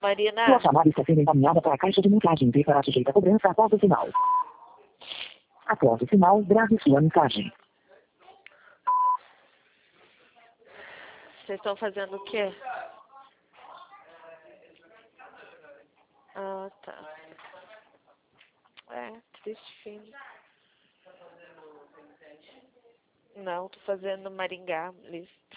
Marina, Sua chamada está sendo encaminhada para a caixa de mensagem e será sujeita a cobrança após o sinal. Após o sinal, grave sua mensagem. vocês estão fazendo o quê? Ah, tá. É, triste fim. Não, tô fazendo Maringá, Liz.